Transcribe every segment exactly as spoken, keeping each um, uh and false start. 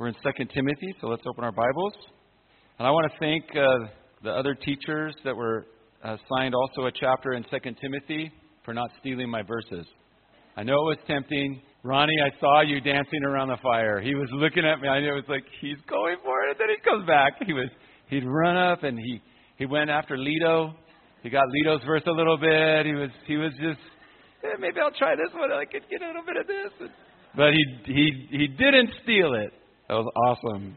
We're in Second Timothy, so let's open our Bibles. And I want to thank uh, the other teachers that were assigned also a chapter in Second Timothy for not stealing my verses. I know it was tempting. Ronnie, I saw you dancing around the fire. He was looking at me. I knew it was like, he's going for it. And then he comes back. He was, he'd run up and he, he went after Lito. He got Lito's verse a little bit. He was, he was just, eh, maybe I'll try this one. I could get a little bit of this. But he, he, he didn't steal it. That was awesome.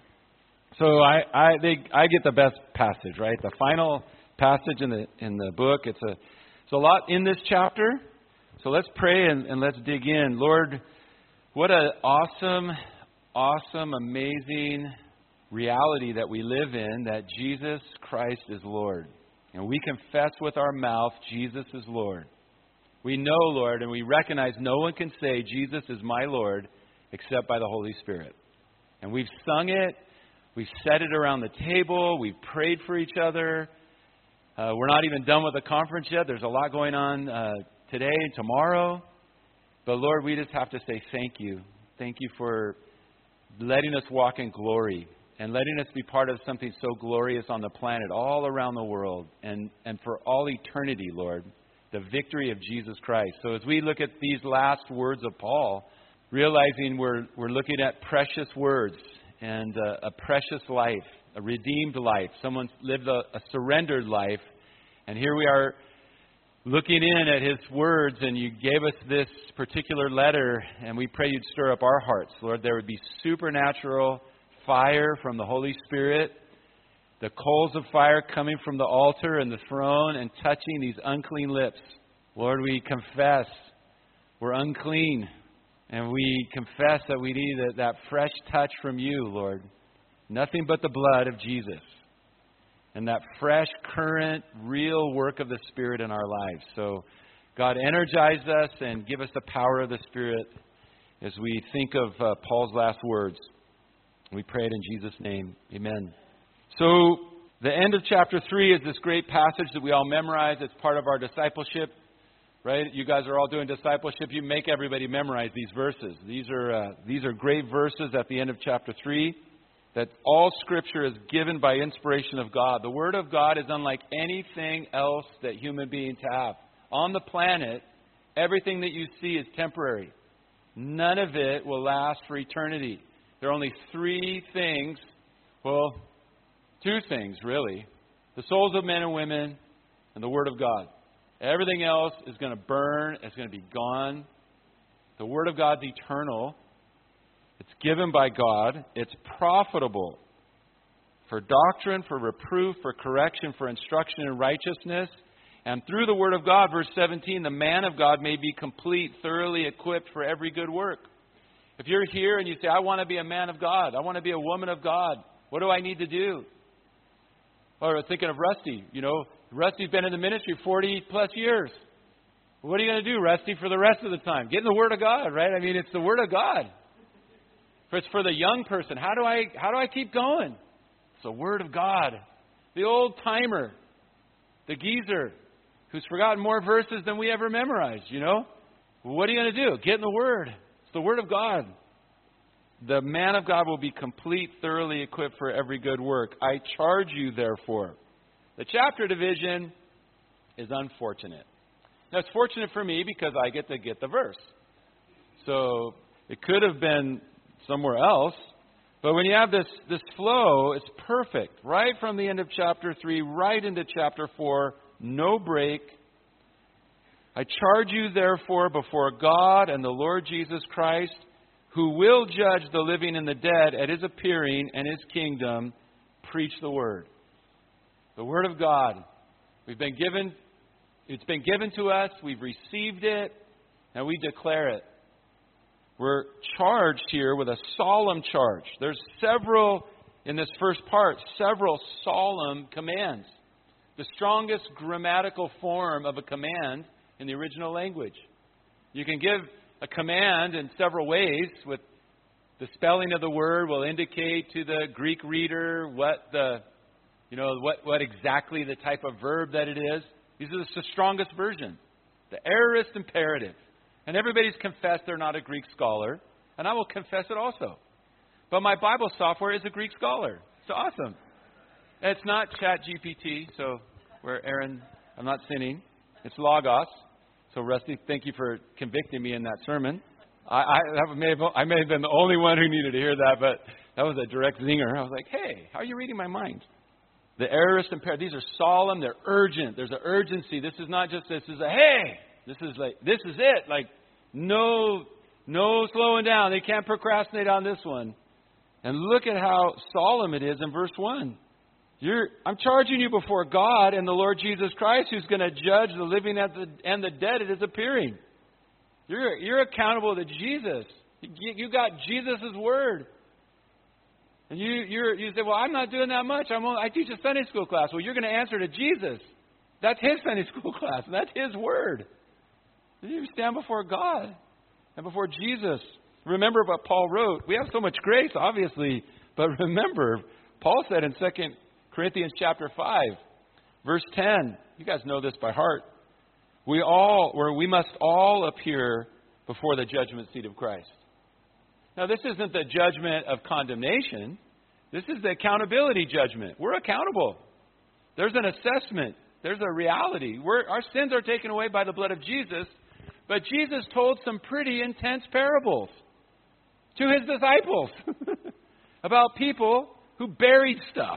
So I, I, they, I get the best passage, right? The final passage in the, in the book. It's a, it's a lot in this chapter. So let's pray and, and let's dig in. Lord, what an awesome, awesome, amazing reality that we live in, that Jesus Christ is Lord. And we confess with our mouth, Jesus is Lord. We know, Lord, and we recognize no one can say Jesus is my Lord except by the Holy Spirit. And we've sung it. We've said it around the table. We've prayed for each other. Uh, we're not even done with the conference yet. There's a lot going on uh, today and tomorrow. But Lord, we just have to say thank you. Thank you for letting us walk in glory and letting us be part of something so glorious on the planet, all around the world, and, and for all eternity, Lord, the victory of Jesus Christ. So as we look at these last words of Paul, realizing we're we're looking at precious words and a, a precious life, a redeemed life. Someone's lived a, a surrendered life. And here we are looking in at his words, and you gave us this particular letter, and we pray you'd stir up our hearts. Lord, there would be supernatural fire from the Holy Spirit, the coals of fire coming from the altar and the throne and touching these unclean lips. Lord, we confess we're unclean, and we confess that we need that, that fresh touch from you, Lord. Nothing but the blood of Jesus. And that fresh, current, real work of the Spirit in our lives. So, God, energize us and give us the power of the Spirit as we think of uh, Paul's last words. We pray it in Jesus' name. Amen. So, the end of chapter three is this great passage that we all memorize. It's part of our discipleship, right? You guys are all doing discipleship. You make everybody memorize these verses. These are uh, these are great verses at the end of chapter three. That all Scripture is given by inspiration of God. The Word of God is unlike anything else that human beings have. On the planet, everything that you see is temporary. None of it will last for eternity. There are only three things, well, two things really. The souls of men and women and the Word of God. Everything else is going to burn. It's going to be gone. The Word of God's eternal. It's given by God. It's profitable for doctrine, for reproof, for correction, for instruction in righteousness. And through the Word of God, verse seventeen, the man of God may be complete, thoroughly equipped for every good work. If you're here and you say, I want to be a man of God, I want to be a woman of God, what do I need to do? Or thinking of Rusty, you know, Rusty's been in the ministry forty plus years. What are you going to do, Rusty, for the rest of the time? Get in the Word of God, right? I mean, it's the Word of God. It's for the young person. How do I how do I keep going? It's the Word of God. The old timer, the geezer, who's forgotten more verses than we ever memorized, you know? Well, what are you going to do? Get in the Word. It's the Word of God. The man of God will be complete, thoroughly equipped for every good work. I charge you, therefore. The chapter division is unfortunate. Now, it's fortunate for me because I get to get the verse. So it could have been somewhere else. But when you have this, this flow, it's perfect. Right from the end of chapter three, right into chapter four, no break. I charge you, therefore, before God and the Lord Jesus Christ, who will judge the living and the dead at His appearing and His kingdom, preach the Word. The Word of God. We've been given, it's been given to us. We've received it, and we declare it. We're charged here with a solemn charge. There's several, in this first part, several solemn commands. The strongest grammatical form of a command in the original language. You can give a command in several ways. With the spelling of the word will indicate to the Greek reader what the, you know, what, what exactly the type of verb that it is. These are the strongest version. The aorist imperative. And everybody's confessed they're not a Greek scholar. And I will confess it also. But my Bible software is a Greek scholar. It's awesome. It's not Chat G P T, so where Aaron, I'm not sinning. It's Logos. So Rusty, thank you for convicting me in that sermon. I, I, that may have, I may have been the only one who needed to hear that, but that was a direct zinger. I was like, hey, how are you reading my mind? The aorist imperative, these are solemn, they're urgent. There's an urgency. This is not just, this is a, hey, this is like, this is it. Like, no, no slowing down. They can't procrastinate on this one. And look at how solemn it is in verse one. You're, I'm charging you before God and the Lord Jesus Christ, who's going to judge the living and the, and the dead at His appearing. You're, you're accountable to Jesus. You, you got Jesus' word. And you you're, you say, well, I'm not doing that much. I'm only, I teach a Sunday school class. Well, you're going to answer to Jesus. That's His Sunday school class. And that's His word. You stand before God and before Jesus. Remember what Paul wrote. We have so much grace, obviously. But remember, Paul said in Second Corinthians chapter five, verse ten. You guys know this by heart. We all, or we must all appear before the judgment seat of Christ. Now, this isn't the judgment of condemnation. This is the accountability judgment. We're accountable. There's an assessment. There's a reality. We're, our sins are taken away by the blood of Jesus. But Jesus told some pretty intense parables to His disciples about people who buried stuff.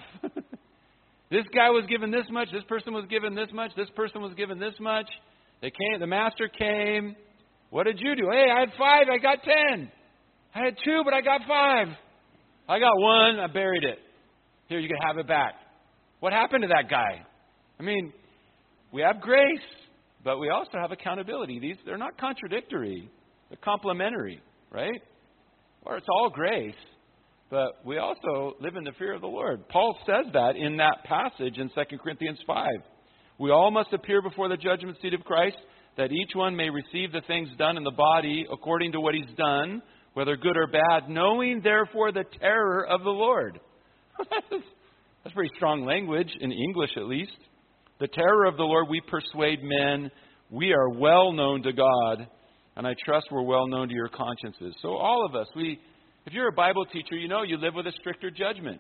This guy was given this much. This person was given this much. This person was given this much. They came. The master came. What did you do? Hey, I had five. I got ten. I had two, but I got five. I got one. I buried it. Here, you can have it back. What happened to that guy? I mean, we have grace, but we also have accountability. These, they're not contradictory. They're complementary, right? Or it's all grace, but we also live in the fear of the Lord. Paul says that in that passage in Second Corinthians five. We all must appear before the judgment seat of Christ, that each one may receive the things done in the body according to what he's done, whether good or bad, knowing therefore the terror of the Lord. That's pretty strong language, in English at least. The terror of the Lord, we persuade men. We are well known to God, and I trust we're well known to your consciences. So all of us, we, if you're a Bible teacher, you know you live with a stricter judgment.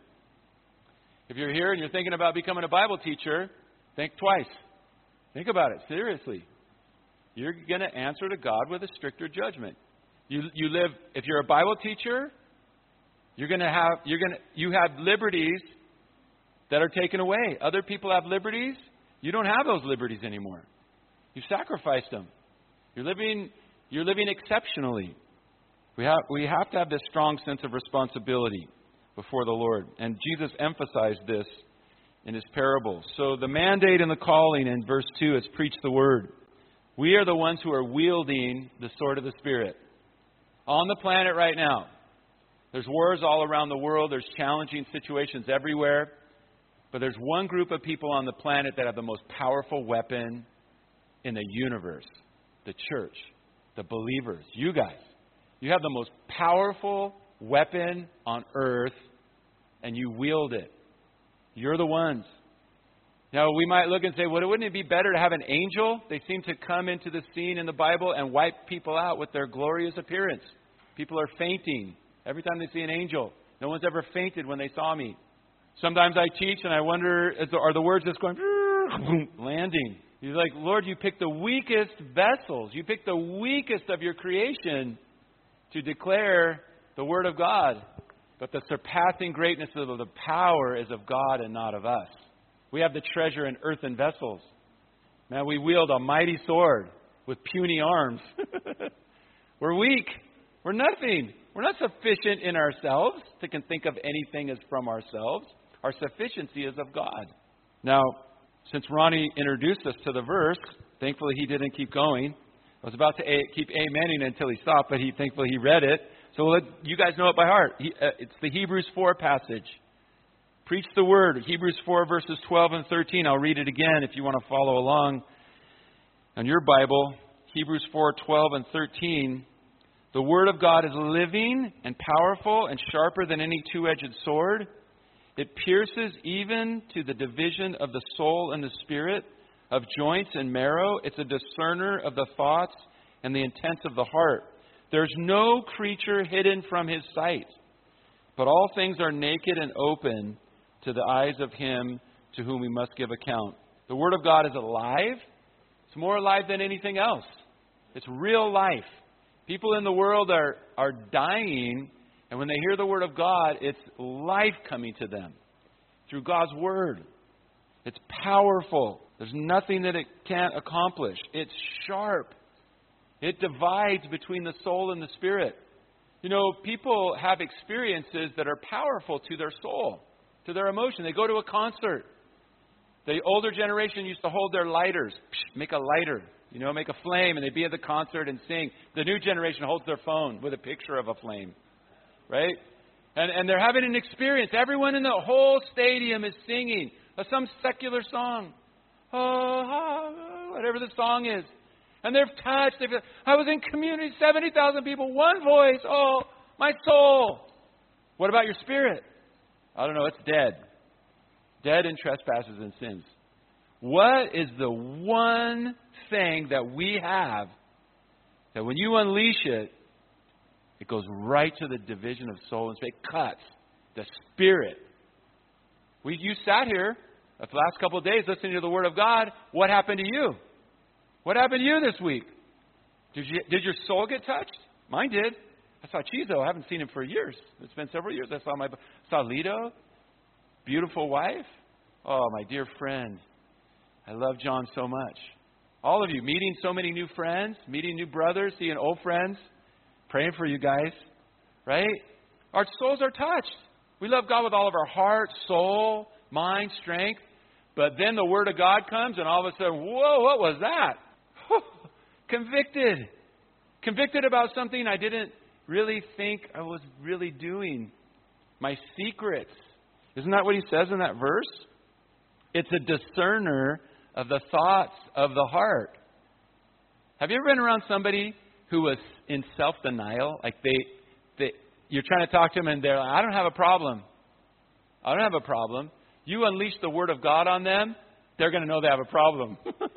If you're here and you're thinking about becoming a Bible teacher, think twice. Think about it, seriously. You're going to answer to God with a stricter judgment. You you live, if you're a Bible teacher, you're going to have, you're going to, you have liberties that are taken away. Other people have liberties. You don't have those liberties anymore. You've sacrificed them. You're living, you're living exceptionally. We have, we have to have this strong sense of responsibility before the Lord. And Jesus emphasized this in His parables. So the mandate and the calling in verse two is preach the word. We are the ones who are wielding the sword of the Spirit. On the planet right now, there's wars all around the world. There's challenging situations everywhere. But there's one group of people on the planet that have the most powerful weapon in the universe. The church. The believers. You guys. You have the most powerful weapon on earth, and you wield it. You're the ones. Now, we might look and say, well, wouldn't it be better to have an angel? They seem to come into the scene in the Bible and wipe people out with their glorious appearance. People are fainting every time they see an angel. No one's ever fainted when they saw me. Sometimes I teach and I wonder, are the words just going, landing? You're like, Lord, you picked the weakest vessels. You picked the weakest of your creation to declare the Word of God. But the surpassing greatness of the power is of God and not of us. We have the treasure in earthen vessels. Man, we wield a mighty sword with puny arms. We're weak. We're nothing. We're not sufficient in ourselves to can think of anything as from ourselves. Our sufficiency is of God. Now, since Ronnie introduced us to the verse, thankfully he didn't keep going. I was about to a- keep amening until he stopped, but he thankfully he read it. So we'll let you guys know it by heart. He, uh, it's the Hebrews four passage. Preach the word. Hebrews four verses twelve and thirteen. I'll read it again if you want to follow along on your Bible. Hebrews four twelve and thirteen. The word of God is living and powerful and sharper than any two-edged sword. It pierces even to the division of the soul and the spirit, of joints and marrow. It's a discerner of the thoughts and the intents of the heart. There's no creature hidden from His sight, But all things are naked and open to the eyes of Him to whom we must give account. The Word of God is alive. It's more alive than anything else. It's real life. People in the world are, are dying, and when they hear the Word of God, it's life coming to them through God's Word. It's powerful. There's nothing that it can't accomplish. It's sharp. It divides between the soul and the spirit. You know, people have experiences that are powerful to their soul, to their emotion. They go to a concert. The older generation used to hold their lighters, make a lighter, you know, make a flame, and they'd be at the concert and sing. The new generation holds their phone with a picture of a flame, right? And, and they're having an experience. Everyone in the whole stadium is singing some secular song. Oh, oh, whatever the song is. And they're touched. They've, I was in community, seventy thousand people, one voice. Oh, my soul. What about your spirit? I don't know. It's dead. Dead in trespasses and sins. What is the one thing that we have that when you unleash it, it goes right to the division of soul and spirit? It cuts the spirit. We, you sat here the last couple of days listening to the Word of God. What happened to you? What happened to you this week? Did you, did your soul get touched? Mine did. I saw Chizo. I haven't seen him for years. It's been several years. I saw my saw Lido. Beautiful wife. Oh, my dear friend. I love John so much. All of you, meeting so many new friends, meeting new brothers, seeing old friends, praying for you guys, right? Our souls are touched. We love God with all of our heart, soul, mind, strength. But then the Word of God comes and all of a sudden, whoa, what was that? Convicted. Convicted about something I didn't really think I was really doing. My secrets. Isn't that what he says in that verse? It's a discerner of the thoughts of the heart. Have you ever been around somebody who was in self-denial? Like they, they, you're trying to talk to them and they're like, I don't have a problem. I don't have a problem. You unleash the Word of God on them, they're going to know they have a problem.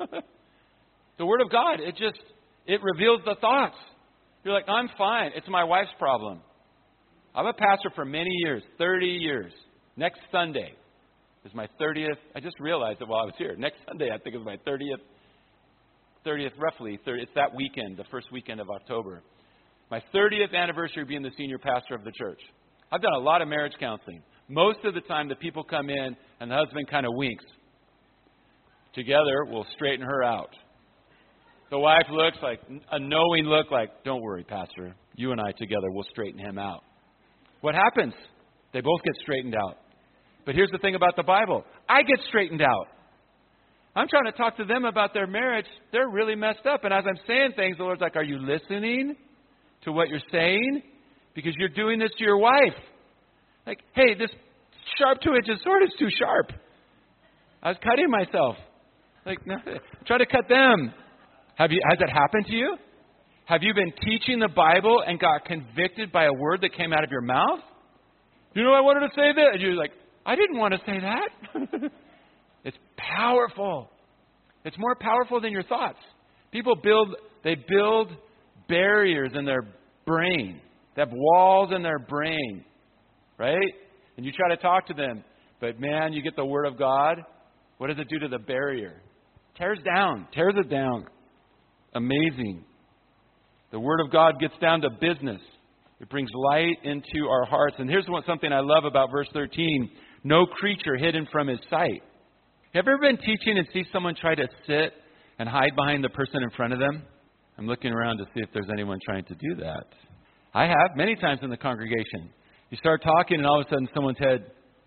The Word of God, it just, it reveals the thoughts. You're like, I'm fine. It's my wife's problem. I'm a pastor for many years, thirty years. Next Sunday is my thirtieth. I just realized it while I was here. Next Sunday, I think, is my thirtieth, thirtieth roughly. thirtieth, it's that weekend, the first weekend of October. My thirtieth anniversary of being the senior pastor of the church. I've done a lot of marriage counseling. Most of the time, the people come in and the husband kind of winks. Together, we'll straighten her out. The wife looks like a knowing look like, don't worry, Pastor. You and I together, we'll straighten him out. What happens? They both get straightened out. But here's the thing about the Bible. I get straightened out. I'm trying to talk to them about their marriage. They're really messed up. And as I'm saying things, the Lord's like, are you listening to what you're saying? Because you're doing this to your wife. Like, hey, this sharp two-inch sword is too sharp. I was cutting myself. Like, no, try to cut them. Have you? Has that happened to you? Have you been teaching the Bible and got convicted by a word that came out of your mouth? You know, I wanted to say that. And you're like, I didn't want to say that. It's powerful. It's more powerful than your thoughts. People build, they build barriers in their brain. They have walls in their brain. Right? And you try to talk to them. But man, you get the Word of God. What does it do to the barrier? Tears down. Tears it down. Amazing. The Word of God gets down to business. It brings light into our hearts. And here's what, something I love about verse thirteen. No creature hidden from His sight. Have you ever been teaching and see someone try to sit and hide behind the person in front of them? I'm looking around to see if there's anyone trying to do that. I have many times in the congregation. You start talking and all of a sudden someone's head,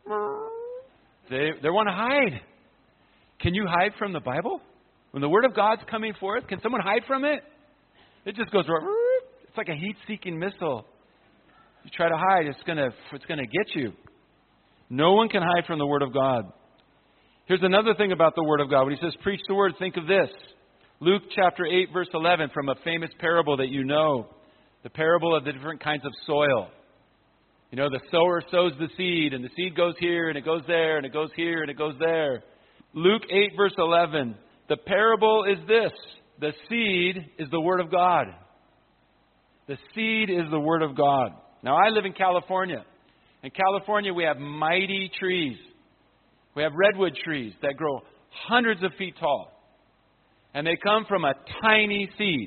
they, they want to hide. Can you hide from the Bible? When the Word of God's coming forth, can someone hide from it? It just goes, it's like a heat-seeking missile. You try to hide, it's going to it's going to get you. No one can hide from the Word of God. Here's another thing about the Word of God. When He says, preach the Word, think of this. Luke chapter eight, verse eleven, from a famous parable that you know. The parable of the different kinds of soil. You know, the sower sows the seed, and the seed goes here, and it goes there, and it goes here, and it goes there. Luke eight, verse eleven. The parable is this. The seed is the Word of God. The seed is the Word of God. Now, I live in California. In California, we have mighty trees. We have redwood trees that grow hundreds of feet tall. And they come from a tiny seed.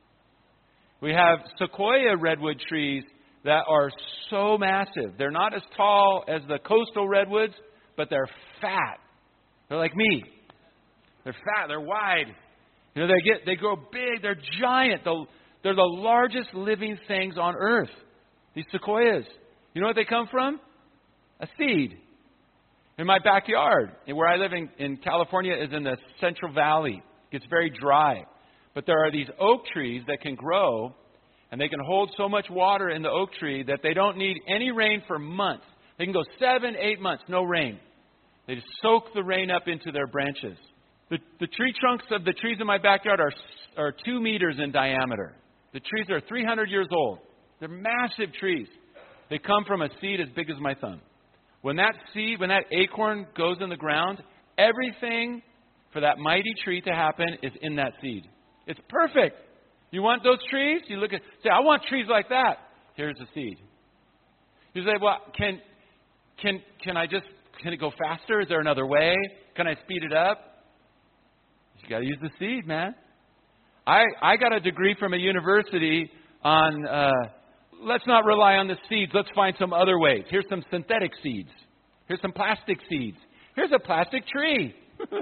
We have sequoia redwood trees that are so massive. They're not as tall as the coastal redwoods, but they're fat. They're like me. They're fat. They're wide. You know, they get they grow big. They're giant. They're the largest living things on earth. These sequoias. You know what they come from? A seed. In my backyard, where I live in, in California, is in the Central Valley. It gets very dry. But there are these oak trees that can grow, and they can hold so much water in the oak tree that they don't need any rain for months. They can go seven, eight months, no rain. They just soak the rain up into their branches. The, the tree trunks of the trees in my backyard are, are two meters in diameter. The trees are three hundred years old. They're massive trees. They come from a seed as big as my thumb. When that seed, when that acorn goes in the ground, everything for that mighty tree to happen is in that seed. It's perfect. You want those trees? You look at, say, I want trees like that. Here's the seed. You say, well, can, can, can I just, can it go faster? Is there another way? Can I speed it up? You got to use the seed, man. I, I got a degree from a university on, uh, let's not rely on the seeds. Let's find some other ways. Here's some synthetic seeds. Here's some plastic seeds. Here's a plastic tree.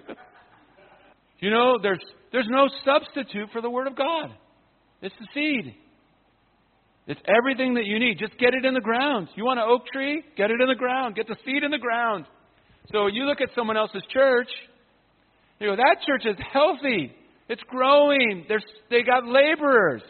You know, there's there's no substitute for the Word of God. It's the seed. It's everything that you need. Just get it in the ground. You want an oak tree? Get it in the ground. Get the seed in the ground. So you look at someone else's church, you go, that church is healthy. It's growing. There's, they got laborers.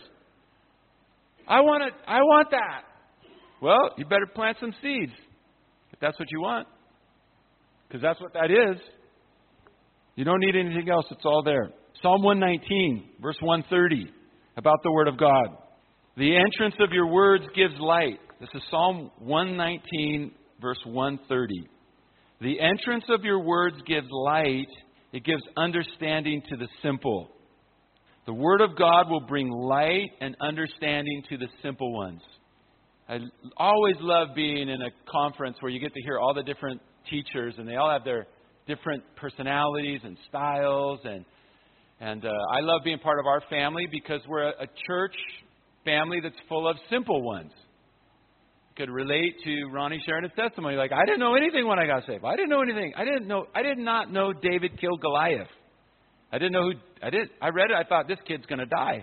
I want it. I want that. Well, you better plant some seeds if that's what you want, because that's what that is. You don't need anything else. It's all there. Psalm one nineteen, verse one thirty, about the Word of God. The entrance of your words gives light. This is Psalm one nineteen, verse one thirty. The entrance of your words gives light. It gives understanding to the simple. The Word of God will bring light and understanding to the simple ones. I always love being in a conference where you get to hear all the different teachers, and they all have their different personalities and styles. And and uh, I love being part of our family because we're a, a church family that's full of simple ones. You could relate to Ronnie sharing his testimony. Like, I didn't know anything when I got saved. I didn't know anything. I didn't know. I did not know David killed Goliath. I didn't know who. I did. I read it. I thought, this kid's going to die.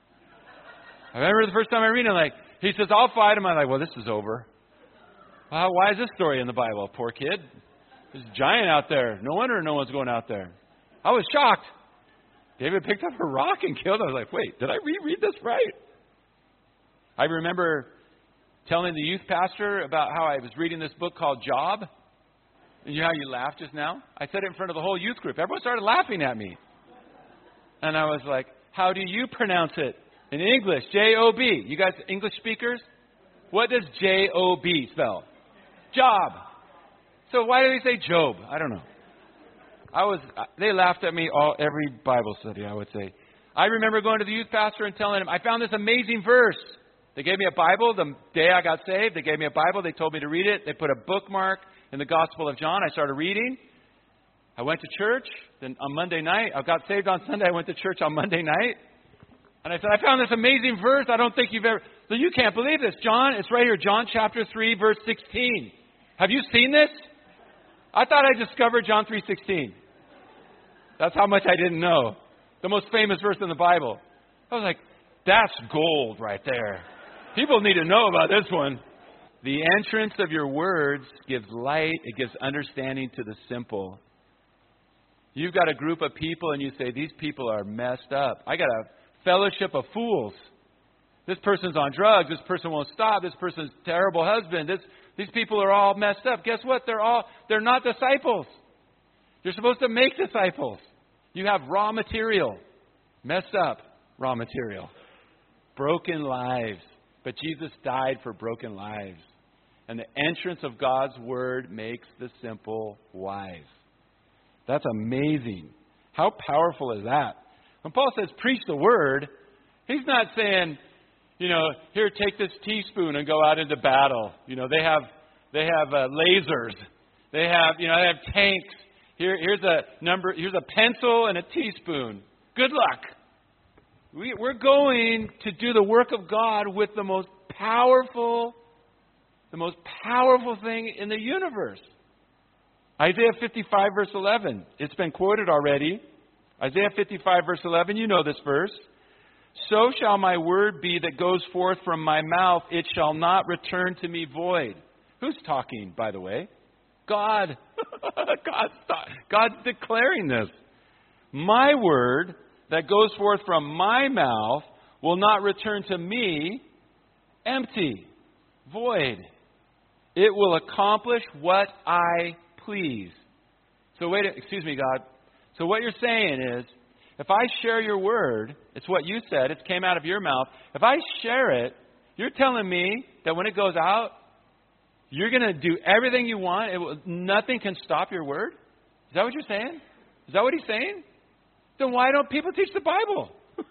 I remember the first time I read it, like, he says, I'll fight him. I'm like, well, this is over. Well, why is this story in the Bible? Poor kid. There's a giant out there. No wonder no one's going out there. I was shocked. David picked up a rock and killed him. I was like, wait, did I reread this right? I remember telling the youth pastor about how I was reading this book called Job. And you know how you laughed just now? I said it in front of the whole youth group. Everyone started laughing at me. And I was like, how do you pronounce it in English? J O B. You guys English speakers? What does J O B spell? Job. So why do they say Job? I don't know. I was. They laughed at me all every Bible study, I would say. I remember going to the youth pastor and telling him, I found this amazing verse. They gave me a Bible the day I got saved. They gave me a Bible. They told me to read it. They put a bookmark in the Gospel of John. I started reading. I went to church. Then on Monday night, I got saved on Sunday. I went to church on Monday night. And I said, I found this amazing verse. I don't think you've ever... So you can't believe this. John, it's right here. John chapter three, verse sixteen. Have you seen this? I thought I discovered John three sixteen. That's how much I didn't know. The most famous verse in the Bible. I was like, that's gold right there. People need to know about this one. The entrance of your words gives light. It gives understanding to the simple. You've got a group of people and you say, these people are messed up. I got a fellowship of fools. This person's on drugs. This person won't stop. This person's a terrible husband. This, these people are all messed up. Guess what? They're all, they're not disciples. You're supposed to make disciples. You have raw material. Messed up raw material. Broken lives. But Jesus died for broken lives. And the entrance of God's Word makes the simple wise. That's amazing. How powerful is that? When Paul says preach the Word, he's not saying, you know, here, take this teaspoon and go out into battle. You know, they have They have uh, lasers. They have, you know, they have tanks. Here, here's a number. Here's a pencil and a teaspoon. Good luck. We, we're going to do the work of God with the most powerful, the most powerful thing in the universe. Isaiah fifty-five, verse eleven. It's been quoted already. Isaiah fifty-five, verse eleven. You know this verse. So shall my word be that goes forth from my mouth. It shall not return to me void. Who's talking, by the way? God. God's, God's declaring this. My word that goes forth from my mouth will not return to me empty, void. It will accomplish what I please. So wait, excuse me, God. So what you're saying is, if I share your word, it's what you said, it came out of your mouth. If I share it, you're telling me that when it goes out, you're going to do everything you want. It will, nothing can stop your word? Is that what you're saying? Is that what he's saying? Then why don't people teach the Bible?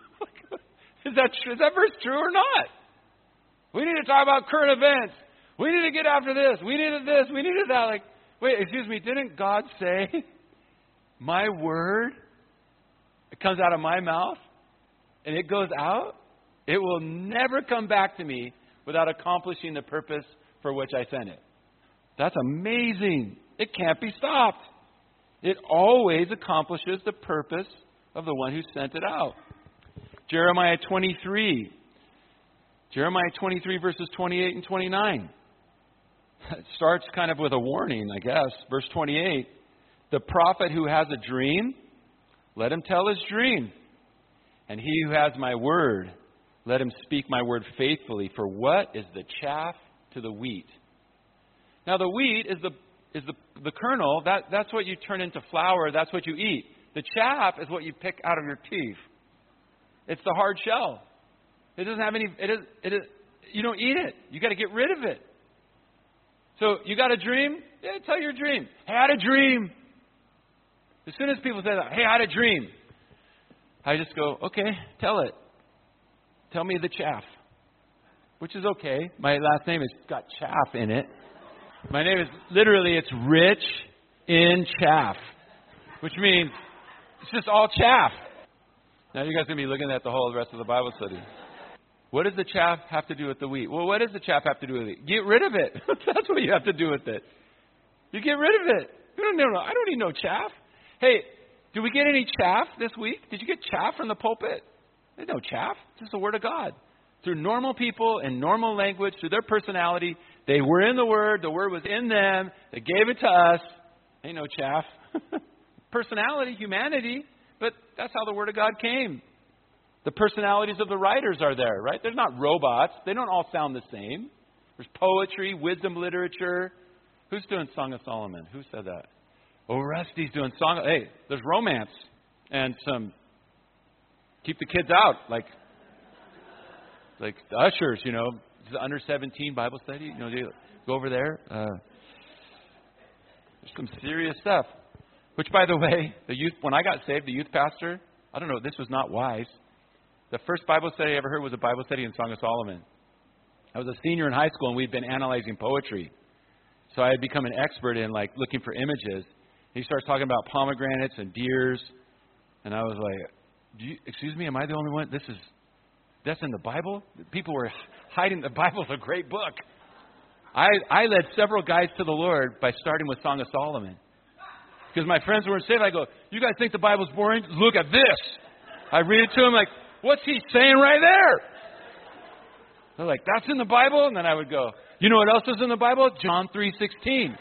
is that is that verse true or not? We need to talk about current events. We need to get after this. We needed this. We needed that. Like, wait, excuse me. Didn't God say, my word, it comes out of my mouth and it goes out? It will never come back to me without accomplishing the purpose for which I sent it. That's amazing. It can't be stopped. It always accomplishes the purpose of the one who sent it out. Jeremiah twenty-three. Jeremiah twenty-three, verses twenty-eight and twenty-nine. It starts kind of with a warning, I guess. Verse twenty-eight. The prophet who has a dream, let him tell his dream. And he who has my word, let him speak my word faithfully. For what is the chaff to the wheat? Now the wheat is the is the the kernel. That that's what you turn into flour. That's what you eat. The chaff is what you pick out of your teeth. It's the hard shell. It doesn't have any. It is. It is. You don't eat it. You got to get rid of it. So you got a dream? Yeah, tell your dream. Hey, I had a dream. As soon as people say that, hey, I had a dream, I just go, okay, tell it. Tell me the chaff. Which is okay. My last name has got chaff in it. My name is literally, it's rich in chaff. Which means it's just all chaff. Now you guys are going to be looking at the whole rest of the Bible study. What does the chaff have to do with the wheat? Well, what does the chaff have to do with it? Get rid of it. That's what you have to do with it. You get rid of it. You don't know. I don't need no chaff. Hey, did we get any chaff this week? Did you get chaff from the pulpit? There's no chaff. It's just the Word of God. Through normal people in normal language, through their personality, they were in the Word. The Word was in them. They gave it to us. Ain't no chaff. Personality, humanity, but that's how the Word of God came. The personalities of the writers are there, right? They're not robots. They don't all sound the same. There's poetry, wisdom literature. Who's doing Song of Solomon? Who said that? Oh, Rusty's doing Song of... Hey, there's romance and some... Keep the kids out, like... Like the ushers, you know, the under seventeen Bible study, you know, they go over there. Uh, there's some serious stuff. Which, by the way, the youth when I got saved, the youth pastor, I don't know, this was not wise. The first Bible study I ever heard was a Bible study in Song of Solomon. I was a senior in high school, and we'd been analyzing poetry. So I had become an expert in, like, looking for images. He starts talking about pomegranates and deers. And I was like, Do you, excuse me, am I the only one? This is, that's in the Bible? People were hiding. The Bible's a great book. I, I led several guys to the Lord by starting with Song of Solomon. Because my friends weren't saved. I go, you guys think the Bible's boring? Look at this. I read it to them like, what's he saying right there? They're like, that's in the Bible? And then I would go, you know what else is in the Bible? John three sixteen.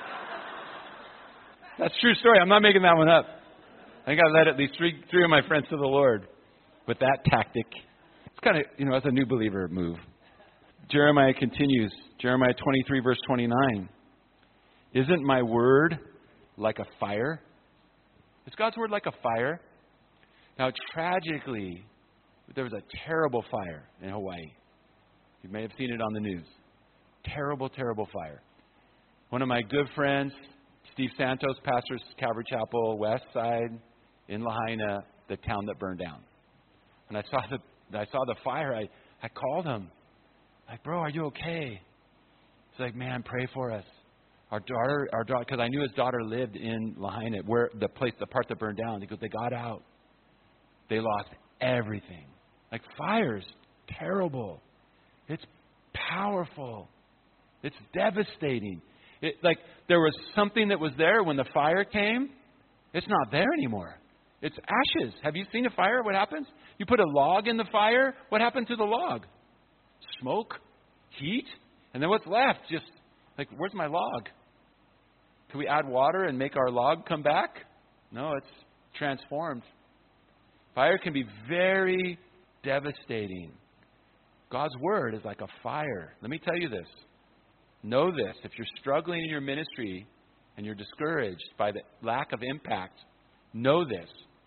That's a true story. I'm not making that one up. I think I led at least three three of my friends to the Lord with that tactic. It's kind of, you know, as a new believer move. Jeremiah continues. Jeremiah twenty-three, verse twenty-nine. Isn't my word like a fire? Is God's word like a fire? Now, tragically, there was a terrible fire in Hawaii. You may have seen it on the news. Terrible, terrible fire. One of my good friends, Steve Santos, pastors Calvary Chapel, West Side, in Lahaina, the town that burned down. When I saw the I saw the fire, I, I called him. Like, bro, are you okay? He's like, man, pray for us. Our daughter, our daughter, because I knew his daughter lived in Lahaina, where the place, the part that burned down. He goes, they got out. They lost everything. Like fire's terrible. It's powerful. It's devastating. It, like there was something that was there when the fire came. It's not there anymore. It's ashes. Have you seen a fire? What happens? You put a log in the fire. What happened to the log? Smoke, heat, and then what's left? Just like, where's my log? Can we add water and make our log come back? No, it's transformed. Fire can be very devastating. God's word is like a fire. Let me tell you this. Know this. If you're struggling in your ministry and you're discouraged by the lack of impact, know this.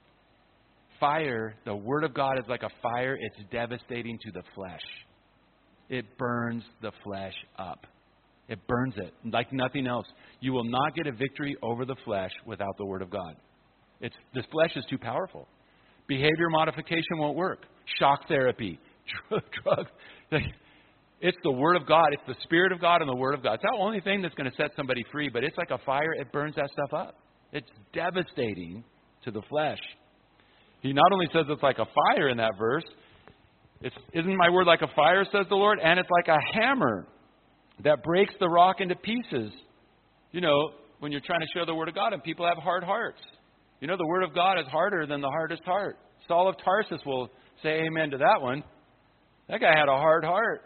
Fire, the word of God is like a fire. It's devastating to the flesh. It burns the flesh up. It burns it like nothing else. You will not get a victory over the flesh without the Word of God. It's, the flesh is too powerful. Behavior modification won't work. Shock therapy, drug, drug. It's the Word of God. It's the Spirit of God and the Word of God. It's the only thing that's going to set somebody free, but it's like a fire. It burns that stuff up. It's devastating to the flesh. He not only says it's like a fire in that verse, it's, isn't my word like a fire, says the Lord? And it's like a hammer that breaks the rock into pieces. You know, when you're trying to share the Word of God and people have hard hearts. You know, the Word of God is harder than the hardest heart. Saul of Tarsus will say amen to that one. That guy had a hard heart.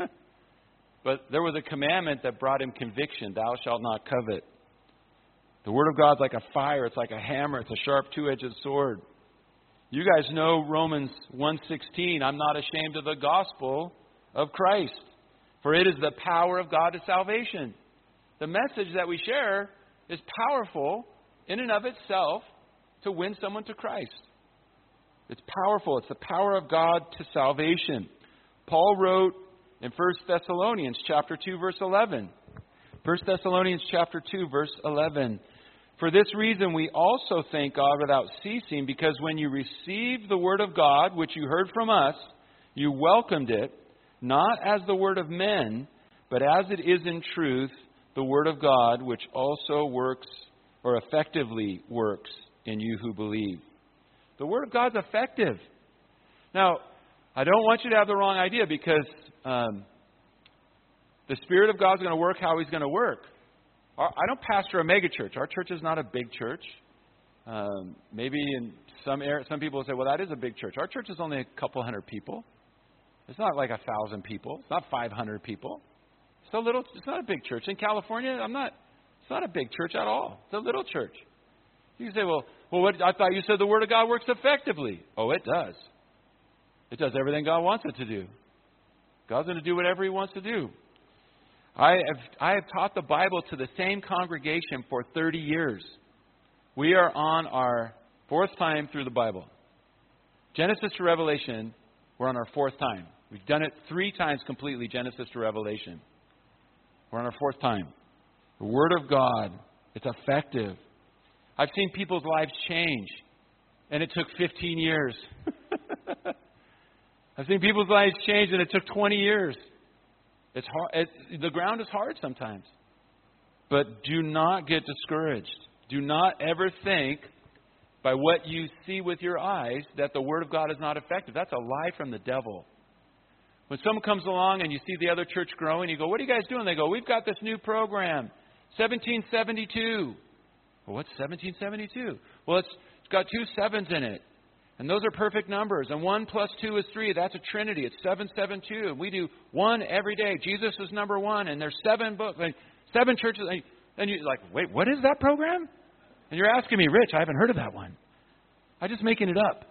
But there was a commandment that brought him conviction. Thou shalt not covet. The Word of God's like a fire. It's like a hammer. It's a sharp two-edged sword. You guys know Romans one sixteen. I'm not ashamed of the gospel of Christ, for it is the power of God to salvation. The message that we share is powerful in and of itself to win someone to Christ. It's powerful. It's the power of God to salvation. Paul wrote in First Thessalonians chapter two, verse eleven. First Thessalonians chapter two, verse eleven. For this reason we also thank God without ceasing, because when you received the word of God, which you heard from us, you welcomed it, not as the word of men, but as it is in truth, the word of God, which also works, or effectively works, in you who believe. The word of God's effective. Now, I don't want you to have the wrong idea, because um, the Spirit of God's going to work how He's going to work. Our, I don't pastor a mega church. Our church is not a big church. Um, maybe in some areas, some people will say, well, that is a big church. Our church is only a couple hundred people. It's not like a thousand people. It's not five hundred people. It's a little. It's not a big church. In California, I'm not. It's not a big church at all. It's a little church. You can say, well, well, what, I thought you said the Word of God works effectively. Oh, it does. It does everything God wants it to do. God's going to do whatever He wants to do. I have I have taught the Bible to the same congregation for thirty years. We are on our fourth time through the Bible. Genesis to Revelation, we're on our fourth time. We've done it three times completely, Genesis to Revelation. We're on our fourth time. The Word of God, it's effective. I've seen people's lives change, and it took fifteen years. I've seen people's lives change, and it took twenty years. It's hard. It, the ground is hard sometimes. But do not get discouraged. Do not ever think by what you see with your eyes that the Word of God is not effective. That's a lie from the devil. When someone comes along and you see the other church growing, you go, what are you guys doing? They go, we've got this new program, seventeen seventy-two. Well, what's seventeen seventy-two? Well, it's, it's got two sevens in it. And those are perfect numbers. And one plus two is three. That's a trinity. It's seven seven two. And we do one every day. Jesus is number one. And there's seven books, seven churches. And you're like, wait, what is that program? And you're asking me, Rich, I haven't heard of that one. I'm just making it up.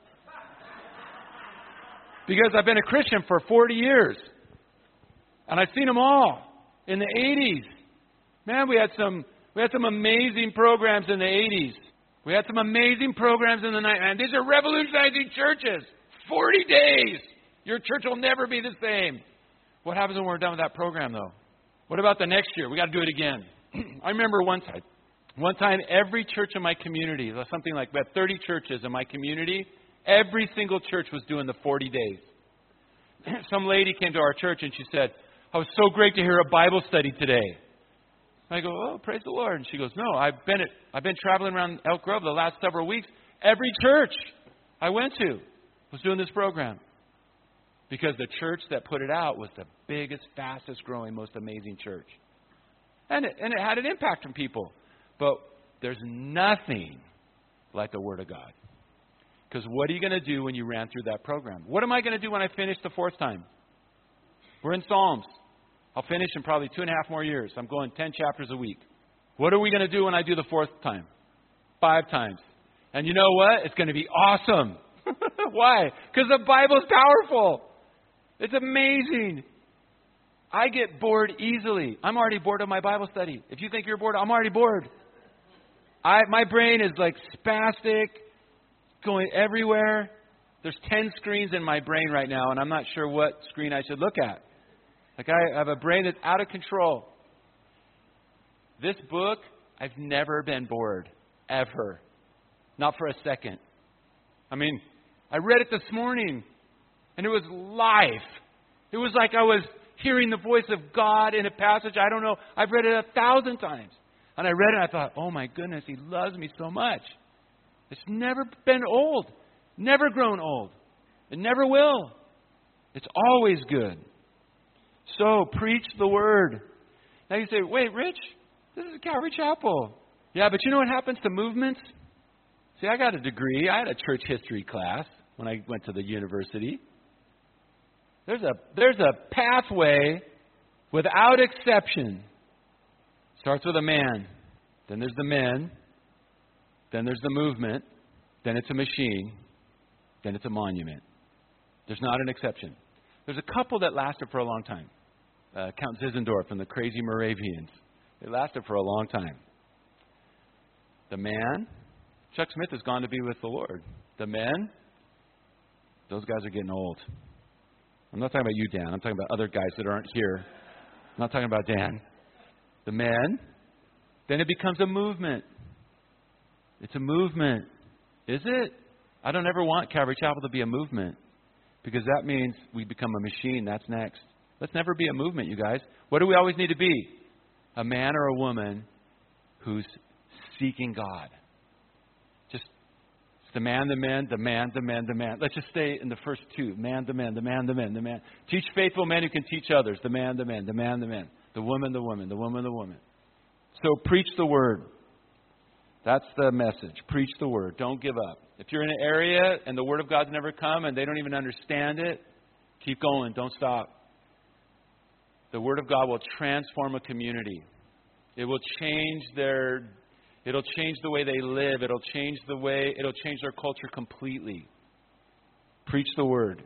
Because I've been a Christian for forty years. And I've seen them all. In the eighties. Man, we had some we had some amazing programs in the eighties. We had some amazing programs in the nineties. And these are revolutionizing churches. forty days. Your church will never be the same. What happens when we're done with that program, though? What about the next year? We got to do it again. I remember one time, one time every church in my community, something like we had thirty churches in my community, every single church was doing the forty days. Some lady came to our church and she said, I was so great to hear a Bible study today. I go, oh, praise the Lord. And she goes, no, I've been at, I've been traveling around Elk Grove the last several weeks. Every church I went to was doing this program. Because the church that put it out was the biggest, fastest growing, most amazing church. And it, and it had an impact on people. But there's nothing like the Word of God. Because what are you going to do when you ran through that program? What am I going to do when I finish the fourth time? We're in Psalms. I'll finish in probably two and a half more years. I'm going ten chapters a week. What are we going to do when I do the fourth time? Five times. And you know what? It's going to be awesome. Why? Because the Bible's powerful. It's amazing. I get bored easily. I'm already bored of my Bible study. If you think you're bored, I'm already bored. I my brain is like spastic, going everywhere. There's ten screens in my brain right now, and I'm not sure what screen I should look at. Like I have a brain that's out of control. This book, I've never been bored, ever. Not for a second. I mean, I read it this morning. And it was life. It was like I was hearing the voice of God in a passage. I don't know. I've read it a thousand times. And I read it and I thought, oh my goodness, He loves me so much. It's never been old. Never grown old. It never will. It's always good. So, preach the Word. Now you say, wait, Rich, this is Calvary Chapel. Yeah, but you know what happens to movements? See, I got a degree. I had a church history class when I went to the university. There's a there's a pathway without exception. Starts with a man. Then there's the men. Then there's the movement. Then it's a machine. Then it's a monument. There's not an exception. There's a couple that lasted for a long time. Uh, Count Zinzendorf and the Crazy Moravians. They lasted for a long time. The man, Chuck Smith has gone to be with the Lord. The men, those guys are getting old. I'm not talking about you, Dan. I'm talking about other guys that aren't here. I'm not talking about Dan. The men. Then it becomes a movement. It's a movement. Is it? I don't ever want Calvary Chapel to be a movement. Because that means we become a machine. That's next. Let's never be a movement, you guys. What do we always need to be? A man or a woman who's seeking God. Just the man, the man, the man, the man, the man. Let's just stay in the first two. Man, the man, the man, the man, the man. Teach faithful men who can teach others. The man, the man, the man, the man. The woman, the woman, the woman, the woman. So preach the Word. That's the message. Preach the Word. Don't give up. If you're in an area and the Word of God's never come and they don't even understand it, keep going. Don't stop. The Word of God will transform a community. It will change their It'll change the way they live. It'll change the way, it'll change their culture completely. Preach the Word.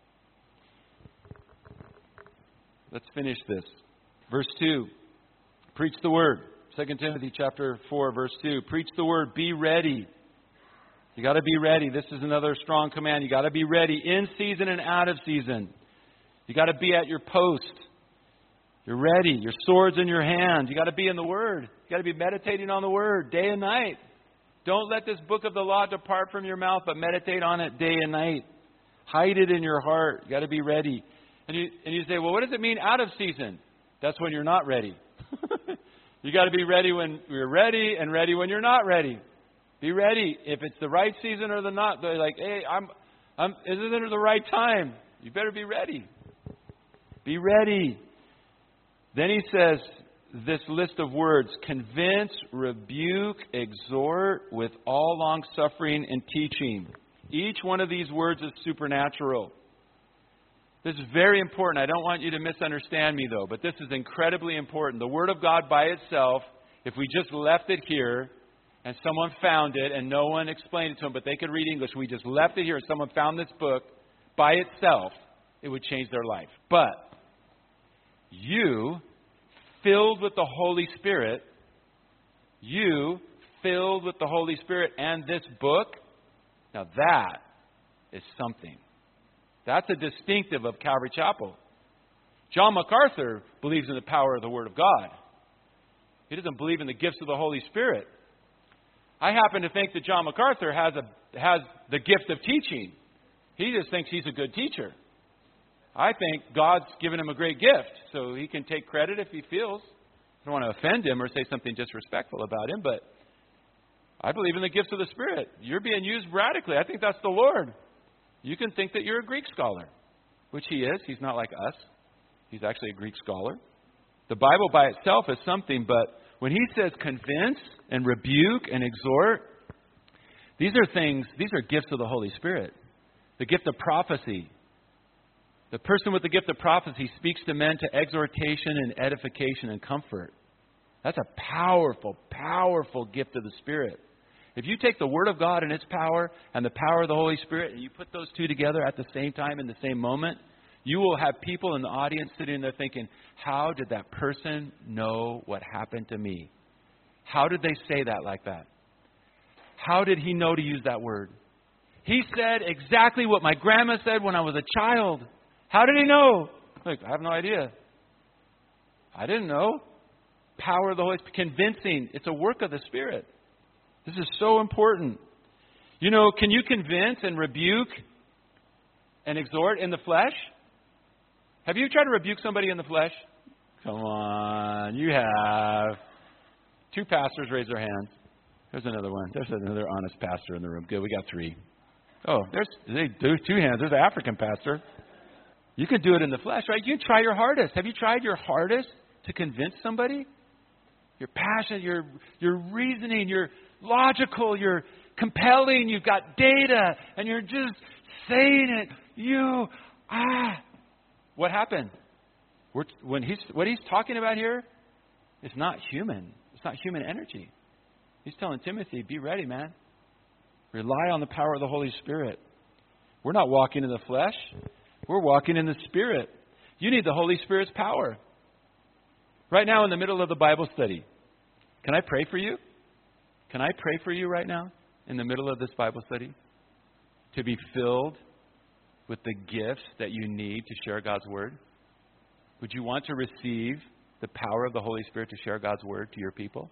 Let's finish this. Verse two. Preach the Word. Second Timothy chapter four, verse two. Preach the Word. Be ready. You got to be ready. This is another strong command. You got to be ready in season and out of season. You got to be at your post. You're ready. Your sword's in your hand. You got to be in the Word. You got to be meditating on the Word day and night. Don't let this book of the law depart from your mouth, but meditate on it day and night. Hide it in your heart. You got to be ready. And you and you say, well, what does it mean out of season? That's when you're not ready. You got to be ready when you're ready and ready when you're not ready. Be ready. If it's the right season or the not, they're like, hey, I'm, I'm, isn't it the right time? You better be ready. Be ready. Then he says this list of words: convince, rebuke, exhort with all long suffering and teaching. Each one of these words is supernatural. This is very important. I don't want you to misunderstand me, though, but this is incredibly important. The Word of God by itself, if we just left it here and someone found it and no one explained it to them, but they could read English, we just left it here and someone found this book by itself, it would change their life. But you, filled with the Holy Spirit, you, filled with the Holy Spirit and this book, now that is something. That's a distinctive of Calvary Chapel. John MacArthur believes in the power of the Word of God. He doesn't believe in the gifts of the Holy Spirit. I happen to think that John MacArthur has a has the gift of teaching. He just thinks he's a good teacher. I think God's given him a great gift, so he can take credit if he feels. I don't want to offend him or say something disrespectful about him, but I believe in the gifts of the Spirit. You're being used radically. I think that's the Lord. You can think that you're a Greek scholar, which he is. He's not like us. He's actually a Greek scholar. The Bible by itself is something, but when he says convince and rebuke and exhort, these are things, these are gifts of the Holy Spirit. The gift of prophecy. The person with the gift of prophecy speaks to men to exhortation and edification and comfort. That's a powerful, powerful gift of the Spirit. If you take the Word of God and its power and the power of the Holy Spirit and you put those two together at the same time in the same moment, you will have people in the audience sitting there thinking, how did that person know what happened to me? How did they say that like that? How did he know to use that word? He said exactly what my grandma said when I was a child. How did he know? Like, I have no idea. I didn't know. Power of the Holy Spirit. Convincing. It's a work of the Spirit. This is so important. You know, can you convince and rebuke and exhort in the flesh? Have you tried to rebuke somebody in the flesh? Come on, you have. Two pastors raise their hands. There's another one. There's another honest pastor in the room. Good, we got three. Oh, there's they do two hands. There's an African pastor. You can do it in the flesh, right? You can try your hardest. Have you tried your hardest to convince somebody? You're passionate, you're, you're reasoning, you're logical, you're compelling, you've got data, and you're just saying it. You, ah. What happened? We're, when he's, what he's talking about here is not human. It's not human energy. He's telling Timothy, be ready, man. Rely on the power of the Holy Spirit. We're not walking in the flesh. We're walking in the Spirit. You need the Holy Spirit's power. Right now in the middle of the Bible study, can I pray for you? Can I pray for you right now in the middle of this Bible study? To be filled with the gifts that you need to share God's Word? Would you want to receive the power of the Holy Spirit to share God's Word to your people?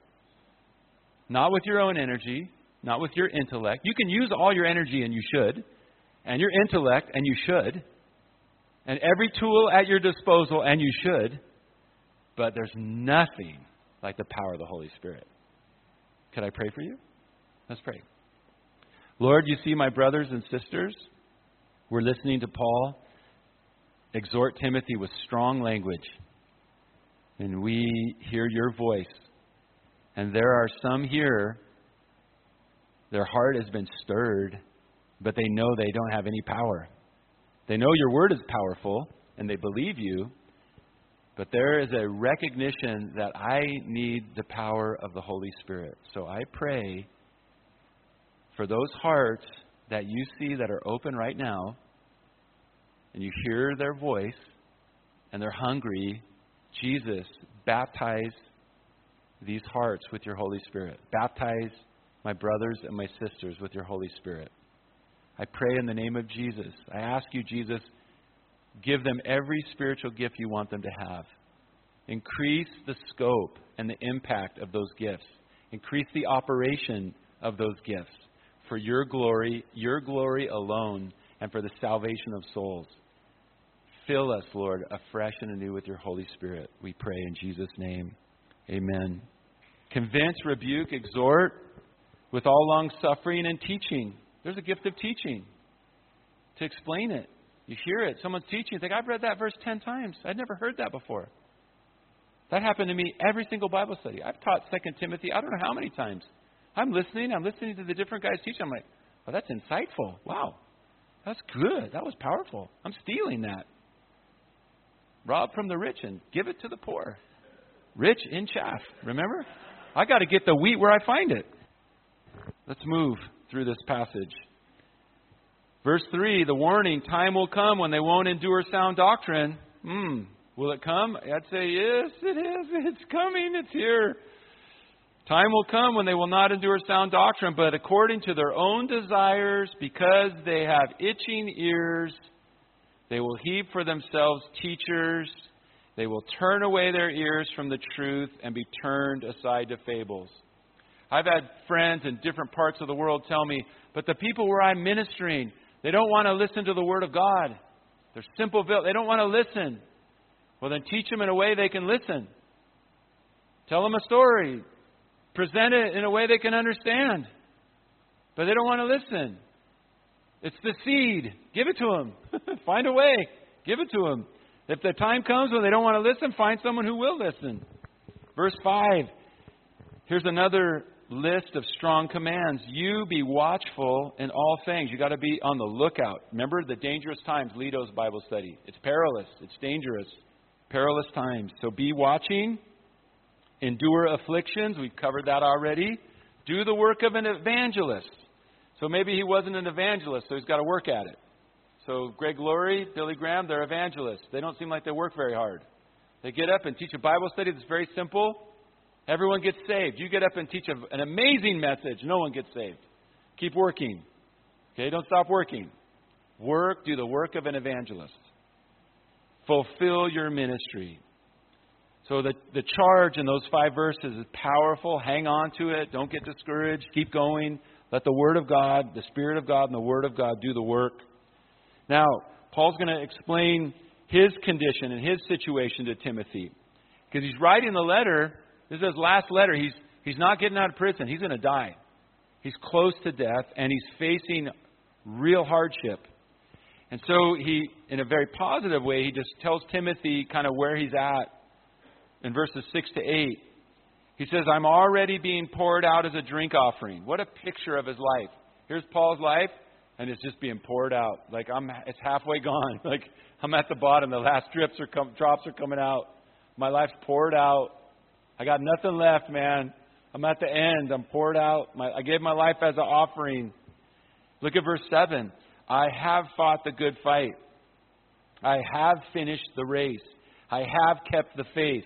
Not with your own energy, not with your intellect. You can use all your energy, and you should, and your intellect, and you should, and every tool at your disposal, and you should, but there's nothing like the power of the Holy Spirit. Could I pray for you? Let's pray. Lord, you see my brothers and sisters. We're listening to Paul exhort Timothy with strong language. And we hear your voice. And there are some here, their heart has been stirred, but they know they don't have any power. They know your word is powerful, and they believe you, but there is a recognition that I need the power of the Holy Spirit. So I pray for those hearts that you see that are open right now, and you hear their voice, and they're hungry. Jesus, baptize these hearts with your Holy Spirit. Baptize my brothers and my sisters with your Holy Spirit. I pray in the name of Jesus. I ask you, Jesus, give them every spiritual gift you want them to have. Increase the scope and the impact of those gifts. Increase the operation of those gifts for your glory, your glory alone, and for the salvation of souls. Fill us, Lord, afresh and anew with your Holy Spirit. We pray in Jesus' name. Amen. Convince, rebuke, exhort with all long suffering and teaching. There's a gift of teaching. To explain it. You hear it. Someone's teaching. You think, I've read that verse ten times. I'd never heard that before. That happened to me every single Bible study. I've taught Second Timothy I don't know how many times. I'm listening. I'm listening to the different guys teach. I'm like, oh, that's insightful. Wow. That's good. That was powerful. I'm stealing that. Rob from the rich and give it to the poor. Rich in chaff. Remember? I got to get the wheat where I find it. Let's move through this passage. Verse three, the warning, time will come when they won't endure sound doctrine. Hmm. Will it come? I'd say, yes, it is. It's coming. It's here. Time will come when they will not endure sound doctrine, but according to their own desires, because they have itching ears, they will heap for themselves teachers. They will turn away their ears from the truth and be turned aside to fables. I've had friends in different parts of the world tell me, but the people where I'm ministering, they don't want to listen to the Word of God. They're simple. They don't want to listen. Well, then teach them in a way they can listen. Tell them a story. Present it in a way they can understand. But they don't want to listen. It's the seed. Give it to them. Find a way. Give it to them. If the time comes when they don't want to listen, find someone who will listen. Verse five. Here's another list of strong commands. You be watchful in all things. You got to be on the lookout. Remember the dangerous times, Leto's Bible study. It's perilous. It's dangerous. Perilous times. So be watching. Endure afflictions. We've covered that already. Do the work of an evangelist. So maybe he wasn't an evangelist, so he's got to work at it. So Greg Laurie, Billy Graham, they're evangelists. They don't seem like they work very hard. They get up and teach a Bible study that's very simple. Everyone gets saved. You get up and teach a, an amazing message. No one gets saved. Keep working. Okay, don't stop working. Work, do the work of an evangelist. Fulfill your ministry. So the, the charge in those five verses is powerful. Hang on to it. Don't get discouraged. Keep going. Let the Word of God, the Spirit of God, and the Word of God do the work. Now, Paul's going to explain his condition and his situation to Timothy. Because he's writing the letter. This is his last letter. He's, he's not getting out of prison. He's going to die. He's close to death, and he's facing real hardship. And so he, in a very positive way, he just tells Timothy kind of where he's at in verses six to eight. He says, I'm already being poured out as a drink offering. What a picture of his life. Here's Paul's life, and it's just being poured out. Like, I'm, it's halfway gone. Like, I'm at the bottom. The last drips are com- drops are coming out. My life's poured out. I got nothing left, man. I'm at the end. I'm poured out. My, I gave my life as an offering. Look at verse seven. I have fought the good fight. I have finished the race. I have kept the faith.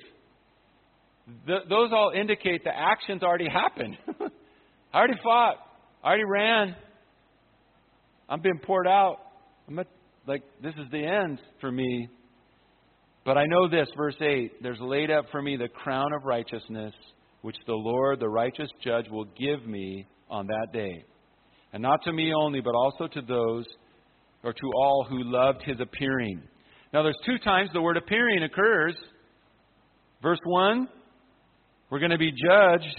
Th- those all indicate the actions already happened. I already fought. I already ran. I'm being poured out. I'm at, like, this is the end for me. But I know this, verse eight, there's laid up for me the crown of righteousness, which the Lord, the righteous judge, will give me on that day. And not to me only, but also to those, or to all who loved his appearing. Now there's two times the word appearing occurs. Verse one, we're going to be judged.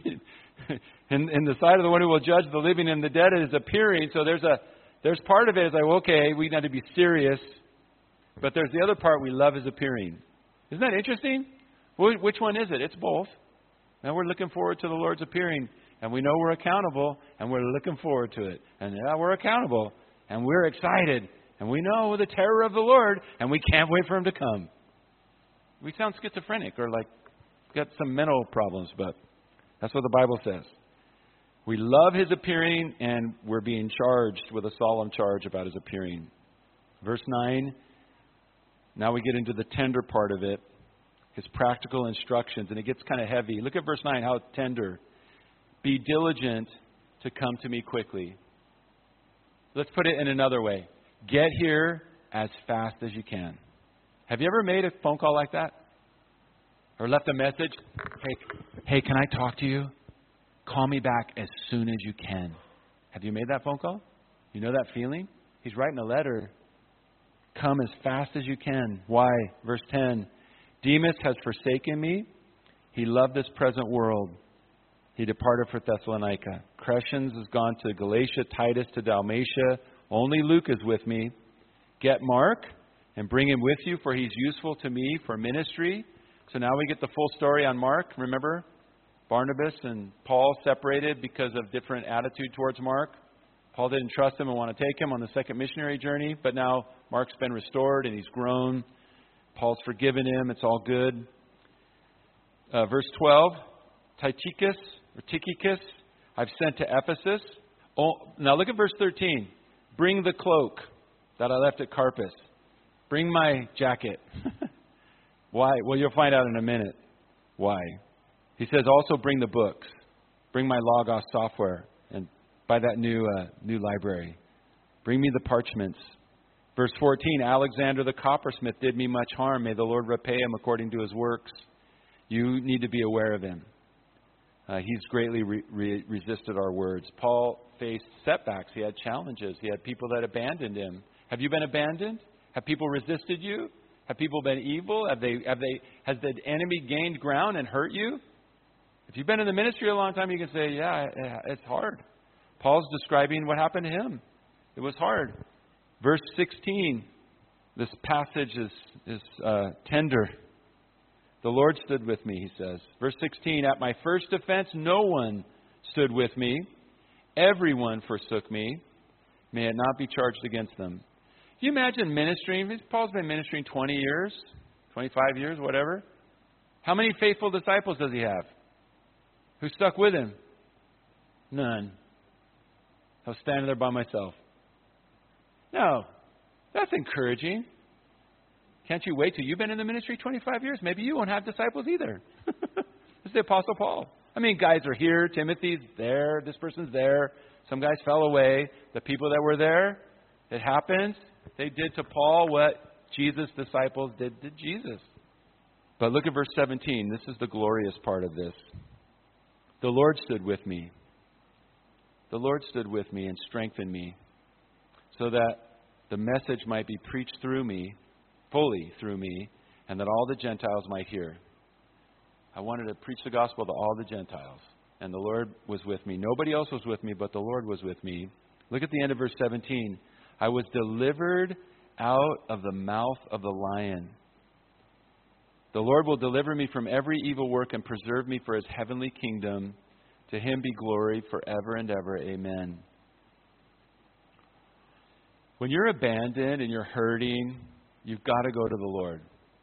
in, in the sight of the one who will judge the living and the dead is appearing. So there's a there's part of it is like, okay, we need to be serious. But there's the other part, we love his appearing. Isn't that interesting? Which one is it? It's both. Now we're looking forward to the Lord's appearing. And we know we're accountable. And we're looking forward to it. And yeah, we're accountable. And we're excited. And we know the terror of the Lord. And we can't wait for him to come. We sound schizophrenic or like got some mental problems. But that's what the Bible says. We love his appearing. And we're being charged with a solemn charge about his appearing. Verse nine. Now we get into the tender part of it, his practical instructions, and it gets kind of heavy. Look at verse nine, how tender. Be diligent to come to me quickly. Let's put it in another way. Get here as fast as you can. Have you ever made a phone call like that? Or left a message? Hey, hey, can I talk to you? Call me back as soon as you can. Have you made that phone call? You know that feeling? He's writing a letter. Come as fast as you can. Why? Verse ten. Demas has forsaken me. He loved this present world. He departed for Thessalonica. Crescens has gone to Galatia, Titus to Dalmatia. Only Luke is with me. Get Mark and bring him with you, for he's useful to me for ministry. So now we get the full story on Mark. Remember? Barnabas and Paul separated because of different attitude towards Mark. Paul didn't trust him and want to take him on the second missionary journey. But now Mark's been restored and he's grown. Paul's forgiven him. It's all good. Uh, verse twelve. Tychicus, or Tychicus, I've sent to Ephesus. Oh, now look at verse thirteen. Bring the cloak that I left at Carpus. Bring my jacket. Why? Well, you'll find out in a minute why. He says also bring the books. Bring my Logos software. And buy that new uh, new library. Bring me the parchments. Verse fourteen, Alexander the coppersmith did me much harm. May the Lord repay him according to his works. You need to be aware of him. Uh, he's greatly re- re- resisted our words. Paul faced setbacks. He had challenges. He had people that abandoned him. Have you been abandoned? Have people resisted you? Have people been evil? Have they, have they, has the enemy gained ground and hurt you? If you've been in the ministry a long time, you can say, yeah, it's hard. Paul's describing what happened to him. It was hard. Verse sixteen, this passage is, is uh, tender. The Lord stood with me, he says. Verse sixteen, at my first offense, no one stood with me. Everyone forsook me. May it not be charged against them. Can you imagine ministering? Paul's been ministering twenty years, twenty-five years, whatever. How many faithful disciples does he have? Who stuck with him? None. I was standing there by myself. No, that's encouraging. Can't you wait till you've been in the ministry twenty-five years? Maybe you won't have disciples either. This is the Apostle Paul. I mean, guys are here. Timothy's there. This person's there. Some guys fell away. The people that were there, it happens. They did to Paul what Jesus' disciples did to Jesus. But look at verse seventeen. This is the glorious part of this. The Lord stood with me. The Lord stood with me and strengthened me so that the message might be preached through me, fully through me, and that all the Gentiles might hear. I wanted to preach the gospel to all the Gentiles, and the Lord was with me. Nobody else was with me, but the Lord was with me. Look at the end of verse seventeen. I was delivered out of the mouth of the lion. The Lord will deliver me from every evil work and preserve me for his heavenly kingdom. To him be glory forever and ever. Amen. When you're abandoned and you're hurting, you've got to go to the Lord.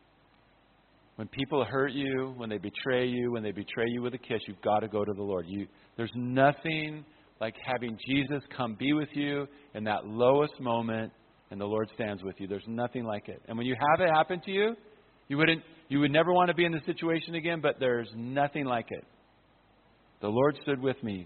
When people hurt you, when they betray you, when they betray you with a kiss, you've got to go to the Lord. You, there's nothing like having Jesus come be with you in that lowest moment, and the Lord stands with you. There's nothing like it. And when you have it happen to you, you wouldn't, you would never want to be in this situation again, but there's nothing like it. The Lord stood with me,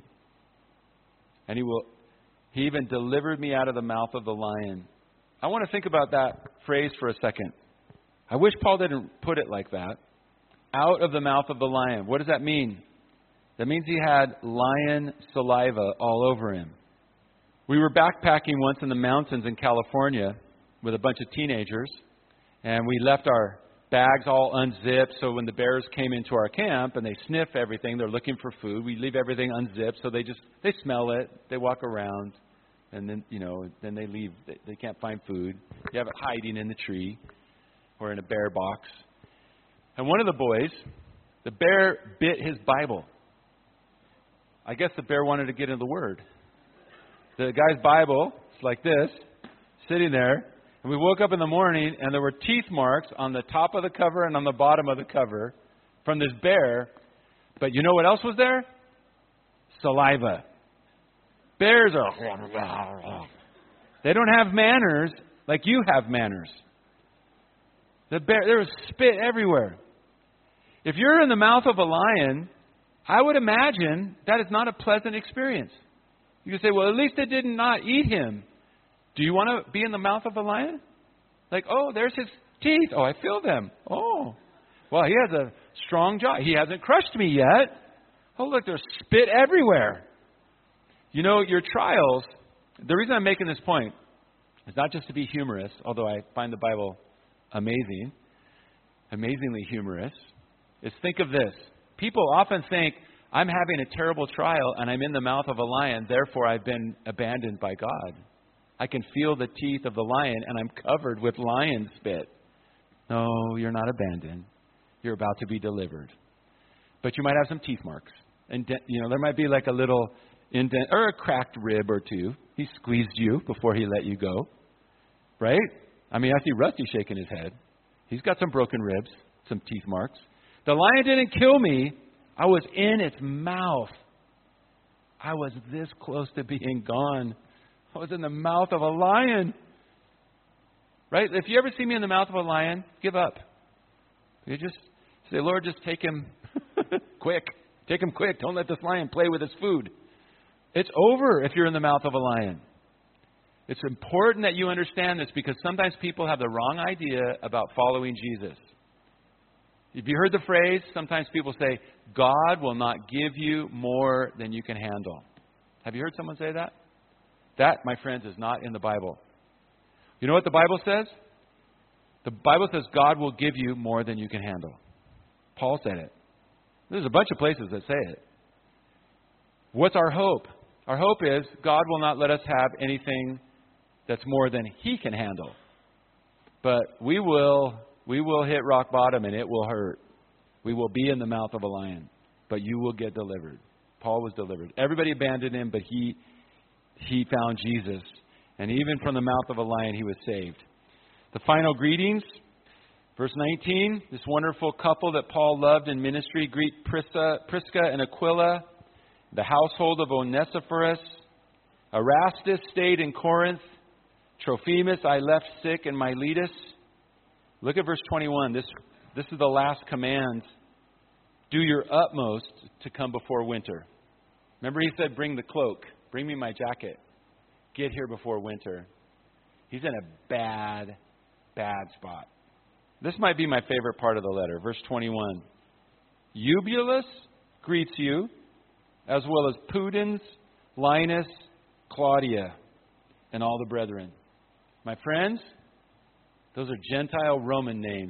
and He will. He even delivered me out of the mouth of the lion. I want to think about that phrase for a second. I wish Paul didn't put it like that. Out of the mouth of the lion. What does that mean? That means he had lion saliva all over him. We were backpacking once in the mountains in California with a bunch of teenagers, and we left our bags all unzipped, so when the bears came into our camp and they sniff everything, they're looking for food. We leave everything unzipped, so they just they smell it, they walk around, and then you know then they leave. They, they can't find food. You have it hiding in the tree or in a bear box. And one of the boys, the bear bit his Bible. I guess the bear wanted to get into the Word. The guy's Bible is like this, sitting there. And we woke up in the morning, and there were teeth marks on the top of the cover and on the bottom of the cover from this bear. But you know what else was there? Saliva. Bears are... They don't have manners like you have manners. The bear, there was spit everywhere. If you're in the mouth of a lion, I would imagine that is not a pleasant experience. You can say, well, at least it did not eat him. Do you want to be in the mouth of a lion? Like, oh, there's his teeth. Oh, I feel them. Oh, well, he has a strong jaw. He hasn't crushed me yet. Oh, look, there's spit everywhere. You know, your trials, the reason I'm making this point is not just to be humorous, although I find the Bible amazing, amazingly humorous, is think of this. People often think, I'm having a terrible trial and I'm in the mouth of a lion, therefore I've been abandoned by God. I can feel the teeth of the lion and I'm covered with lion spit. No, you're not abandoned. You're about to be delivered. But you might have some teeth marks. And you know, there might be like a little indent or a cracked rib or two. He squeezed you before he let you go. Right? I mean, I see Rusty shaking his head. He's got some broken ribs, some teeth marks. The lion didn't kill me. I was in its mouth. I was this close to being gone. I was in the mouth of a lion. Right? If you ever see me in the mouth of a lion, give up. You just say, Lord, just take him quick. Take him quick. Don't let this lion play with his food. It's over if you're in the mouth of a lion. It's important that you understand this because sometimes people have the wrong idea about following Jesus. Have you heard the phrase? Sometimes people say, God will not give you more than you can handle. Have you heard someone say that? That, my friends, is not in the Bible. You know what the Bible says? The Bible says God will give you more than you can handle. Paul said it. There's a bunch of places that say it. What's our hope? Our hope is God will not let us have anything that's more than He can handle. But we will we will hit rock bottom and it will hurt. We will be in the mouth of a lion, but you will get delivered. Paul was delivered. Everybody abandoned him, but he he found Jesus. And even from the mouth of a lion, he was saved. The final greetings, verse nineteen, this wonderful couple that Paul loved in ministry, greet Prisca, Prisca and Aquila, the household of Onesiphorus. Erastus stayed in Corinth. Trophimus I left sick in Miletus. Look at verse twenty-one. This, this is the last command. Do your utmost to come before winter. Remember he said, bring the cloak. Bring me my jacket. Get here before winter. He's in a bad, bad spot. This might be my favorite part of the letter. Verse twenty-one. Eubulus greets you, as well as Pudens, Linus, Claudia, and all the brethren. My friends, those are Gentile Roman names.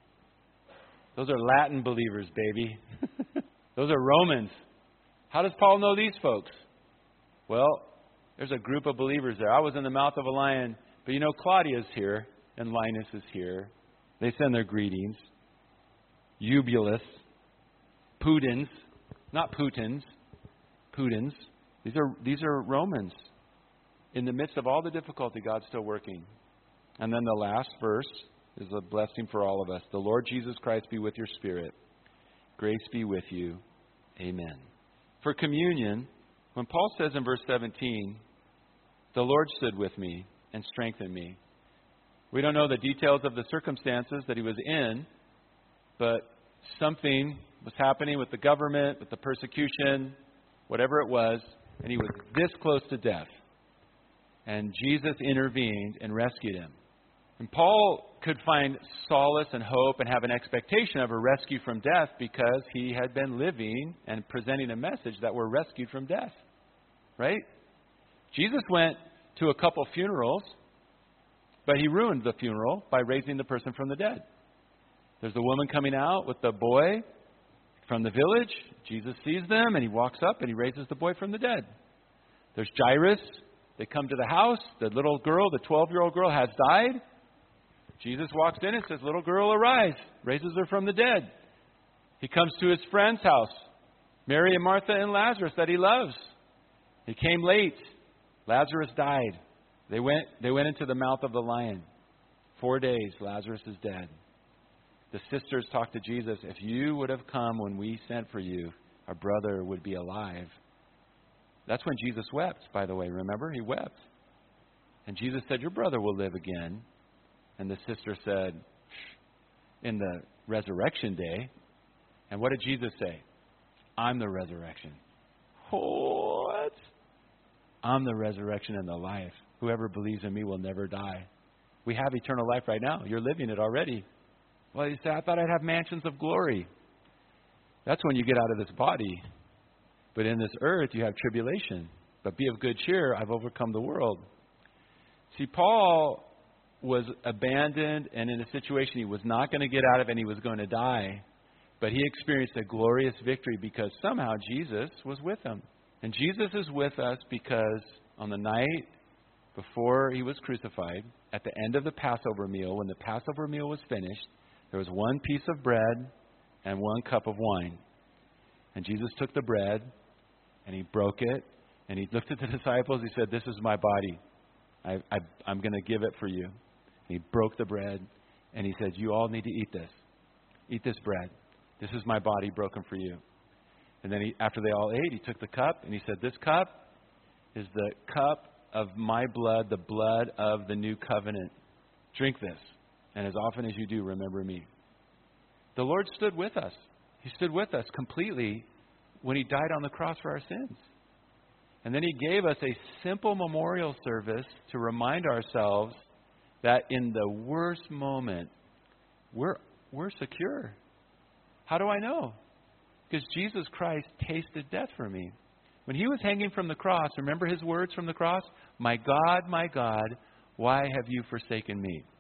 Those are Latin believers, baby. Those are Romans. How does Paul know these folks? Well, there's a group of believers there. I was in the mouth of a lion, but you know Claudia's here and Linus is here. They send their greetings. Eubulus, Pudens, not Putins, Pudens. These are these are Romans. In the midst of all the difficulty, God's still working. And then the last verse is a blessing for all of us. The Lord Jesus Christ be with your spirit. Grace be with you. Amen. For communion, when Paul says in verse seventeen, the Lord stood with me and strengthened me. We don't know the details of the circumstances that he was in, but something was happening with the government, with the persecution, whatever it was, and he was this close to death. And Jesus intervened and rescued him. And Paul could find solace and hope and have an expectation of a rescue from death because he had been living and presenting a message that we're rescued from death. Right? Jesus went to a couple funerals, but he ruined the funeral by raising the person from the dead. There's the woman coming out with the boy from the village. Jesus sees them and he walks up and he raises the boy from the dead. There's Jairus. They come to the house. The little girl, the twelve-year-old girl, has died. Jesus walks in and says, little girl, arise. Raises her from the dead. He comes to his friend's house, Mary and Martha and Lazarus, that he loves. He came late. Lazarus died. They went, they went into the mouth of the lion. Four days, Lazarus is dead. The sisters talked to Jesus. If you would have come when we sent for you, our brother would be alive. That's when Jesus wept, by the way. Remember? He wept. And Jesus said, your brother will live again. And the sister said, in the resurrection day. And what did Jesus say? I'm the resurrection. What? I'm the resurrection and the life. Whoever believes in me will never die. We have eternal life right now. You're living it already. Well, you say, I thought I'd have mansions of glory. That's when you get out of this body. But in this earth, you have tribulation. But be of good cheer. I've overcome the world. See, Paul was abandoned and in a situation he was not going to get out of and he was going to die. But he experienced a glorious victory because somehow Jesus was with him. And Jesus is with us because on the night before he was crucified, at the end of the Passover meal, when the Passover meal was finished, there was one piece of bread and one cup of wine. And Jesus took the bread and he broke it and he looked at the disciples. He said, this is my body. I, I, I'm going to give it for you. And he broke the bread and he said, you all need to eat this. Eat this bread. This is my body broken for you. And then he, after they all ate, he took the cup and he said, this cup is the cup of my blood, the blood of the new covenant. Drink this. And as often as you do, remember me. The Lord stood with us. He stood with us completely when he died on the cross for our sins. And then he gave us a simple memorial service to remind ourselves that in the worst moment, we're, we're secure. How do I know? Because Jesus Christ tasted death for me. When he was hanging from the cross, remember his words from the cross? My God, my God, why have you forsaken me?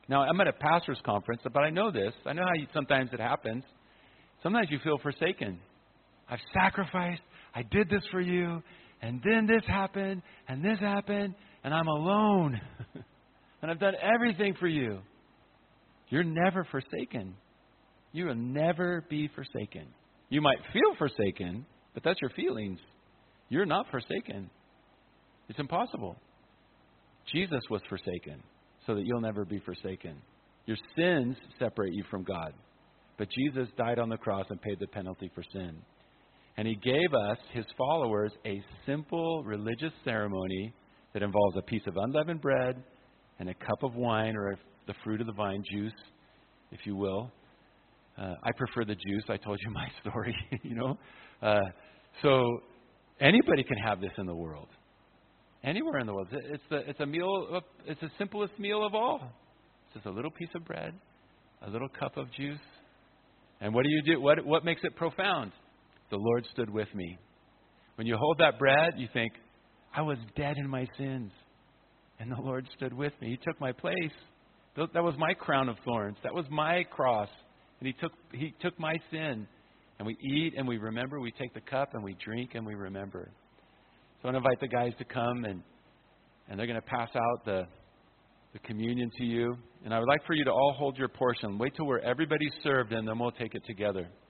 Now, I'm at a pastor's conference, but I know this. I know how you, sometimes it happens. Sometimes you feel forsaken. I've sacrificed. I did this for you. And then this happened. And this happened. And I'm alone. And I've done everything for you. You're never forsaken. You will never be forsaken. You might feel forsaken, but that's your feelings. You're not forsaken. It's impossible. Jesus was forsaken so that you'll never be forsaken. Your sins separate you from God. But Jesus died on the cross and paid the penalty for sin. And He gave us, His followers, a simple religious ceremony that involves a piece of unleavened bread and a cup of wine, or the fruit of the vine, juice, if you will. Uh, I prefer the juice. I told you my story, you know. Uh, so anybody can have this in the world. Anywhere in the world. It's the, it's a meal. Of, it's the simplest meal of all. It's just a little piece of bread, a little cup of juice. And what do you do? What, what makes it profound? The Lord stood with me. When you hold that bread, you think, I was dead in my sins. And the Lord stood with me. He took my place. That was my crown of thorns. That was my cross. And He took He took my sin. And we eat and we remember. We take the cup and we drink and we remember. So I want to invite the guys to come, and, and they're going to pass out the, the communion to you. And I would like for you to all hold your portion. Wait till we're everybody's served, and then we'll take it together.